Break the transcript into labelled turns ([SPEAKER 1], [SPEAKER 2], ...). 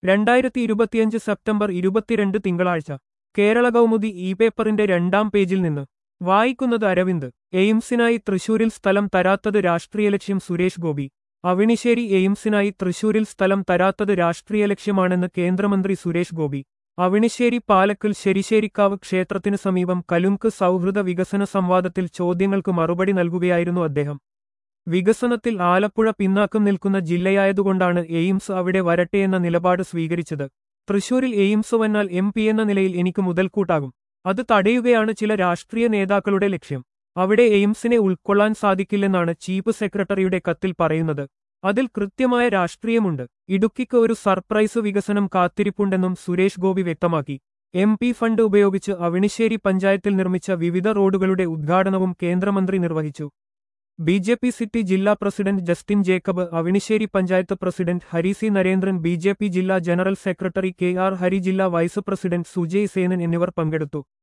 [SPEAKER 1] 2025 September 22 തിങ്കളാഴ്ച Kerala Kaumudi E പേപ്പറിന്റെ 2-ാം പേജിൽ നിന്ന് വായിക്കുന്നത് അരവിന്ദ്. എയിംസിനായി തൃശൂരിൽ സ്ഥലം തരാത്തത് രാഷ്ട്രീയ ലക്ഷ്യം സുരേഷ് ഗോപി. അവിണിശ്ശേരി. എയിംസിനായി തൃശൂരിൽ സ്ഥലം തരാത്തത് രാഷ്ട്രീയ ലക്ഷ്യമാണെന്ന് കേന്ദ്രമന്ത്രി സുരേഷ് ഗോപി. അവിണിശ്ശേരി പാലക്കൽ ശരിശ്ശേരിക്കാവ് ക്ഷേത്രത്തിനു സമീപം കലുങ്ക് സൗഹൃദ വികസന സംവാദത്തിൽ ചോദ്യങ്ങൾക്ക് മറുപടി നൽകുകയായിരുന്നു അദ്ദേഹം. വികസനത്തിൽ ആലപ്പുഴ പിന്നാക്കം നിൽക്കുന്ന ജില്ലയായതുകൊണ്ടാണ് എയിംസ് അവിടെ വരട്ടെയെന്ന നിലപാട് സ്വീകരിച്ചത്. തൃശൂരിൽ എയിംസ് വന്നാൽ MP എന്ന നിലയിൽ എനിക്ക് മുതൽക്കൂട്ടാകും. അത് തടയുകയാണ് ചില രാഷ്ട്രീയ നേതാക്കളുടെ ലക്ഷ്യം. അവിടെ എയിംസിനെ ഉൾക്കൊള്ളാൻ സാധിക്കില്ലെന്നാണ് ചീഫ് സെക്രട്ടറിയുടെ കത്തിൽ പറയുന്നത്. അതിൽ കൃത്യമായ രാഷ്ട്രീയമുണ്ട്. ഇടുക്കിക്ക് ഒരു സർപ്രൈസ് വികസനം കാത്തിരിപ്പുണ്ടെന്നും സുരേഷ് ഗോപി വ്യക്തമാക്കി. MP ഫണ്ട് ഉപയോഗിച്ച് അവിണിശ്ശേരി പഞ്ചായത്തിൽ നിർമ്മിച്ച വിവിധ റോഡുകളുടെ ഉദ്ഘാടനവും കേന്ദ്രമന്ത്രി നിർവഹിച്ചു. BJP സിറ്റി ജില്ലാ president Justin Jacob, Avinissery panchayat president Hari C Narendran, BJP ജില്ലാ ജനറൽ സെക്രട്ടറി KR ഹരി, ജില്ലാ വൈസ് പ്രസിഡന്റ് സുജയ് സേനൻ എന്നിവർ പങ്കെടുത്തു.